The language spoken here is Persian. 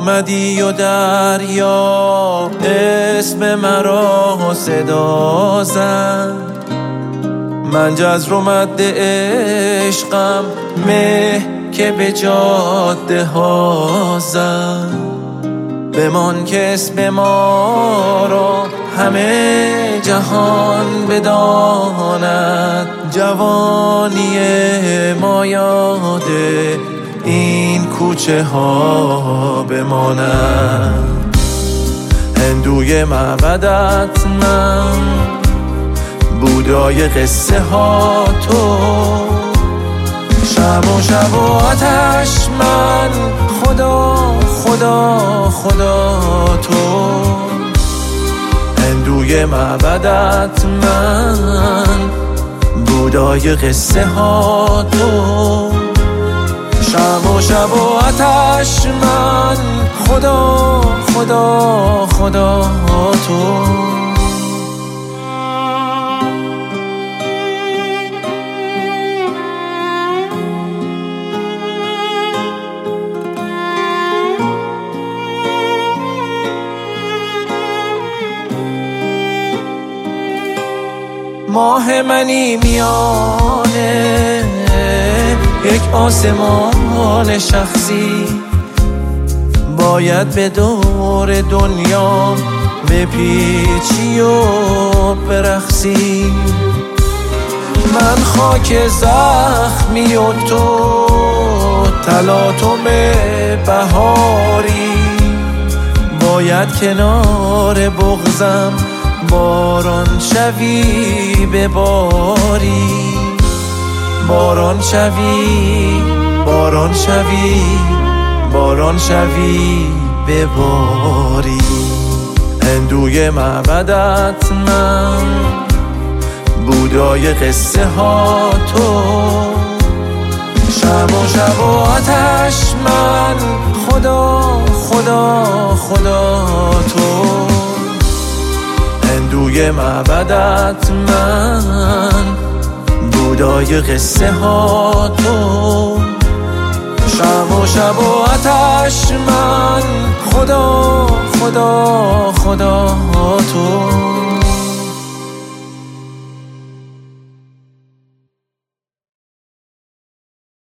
آمدی و دریا اسم مرا صدا زد، من جزر و مد عشقم مه که به جاده ها زد. بمان که اسم ما را همه جهان بداند، جوانی ما یاد این کوچه ها بماند. هندوی معبدت من، بودای قصه ها تو، شمع و شب و آتش من، خدا خدا خدا تو. هندوی معبدت من، بودای قصه ها تو، شمع و شب و آتش من، خدا خدا خدا تو. ماه منی میانه یک آسمان شخصی، باید به دور دنیا بپیچی و برقصی. من خاک زخمی و تو تلاطم بهاری، باید کنار بغضم باران شوی به باری، باران شوی باران شوی باران شوی به باری. هندوی معبدت من، بودای قصه ها تو، شمع و شب و آتش من، خدا خدا خدا تو. هندوی معبدت من، بودای قصه ها تو، شمع و شب و آتش من، خدا خدا خدا تو.